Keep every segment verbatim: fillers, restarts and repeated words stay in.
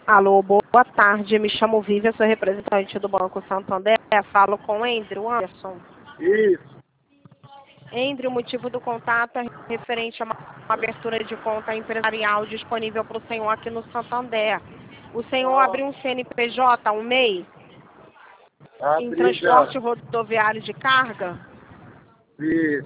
Alô, boa tarde. Me chamo Vivian, sou representante do Banco Santander. Falo com o Andrew Anderson. Isso. Andrew, o motivo do contato é referente a uma abertura de conta empresarial disponível para o senhor aqui no Santander. O senhor Ah, abriu um C N P J, um M E I, em abri já. transporte rodoviário de carga? Isso.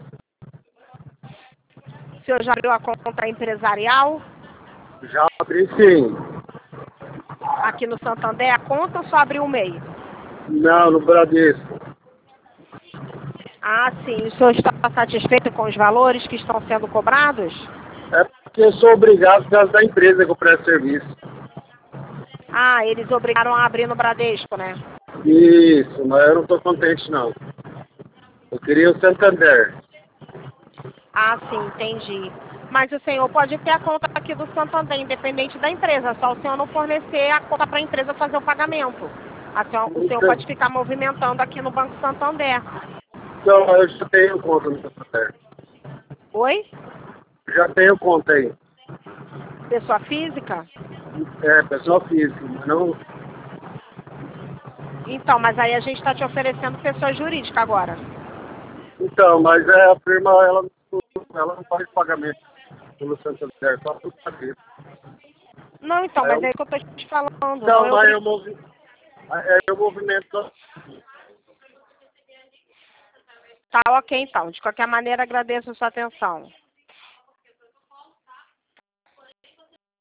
O senhor já abriu a conta empresarial Já abri sim. aqui no Santander? A conta ou só abriu o M E I? Não, no Bradesco. Ah, sim. O senhor está satisfeito com os valores que estão sendo cobrados? É porque eu sou obrigado por causa da empresa que eu presto serviço. Ah, eles obrigaram a abrir no Bradesco, né? Isso, mas eu não estou contente não. Eu queria o Santander. Ah, sim, entendi. Mas o senhor pode ter a conta aqui do Santander, independente da empresa, só o senhor não fornecer a conta para a empresa fazer o pagamento. A senhor- o senhor pode ficar movimentando aqui no Banco Santander. Então, eu já tenho conta no Santander. Oi? Já tenho conta aí. Pessoa física? É, pessoa física, mas não... Então, mas aí a gente está te oferecendo pessoa jurídica agora. Então, mas é, a firma, ela, não- ela não faz pagamento pelo Santander, só por Bradesco. Não, então, Aí mas eu, é isso que eu estou te falando. Não então, é mas eu, obrigado. movi, aí eu movimento. Tá, ok, então. De qualquer maneira, agradeço a sua atenção.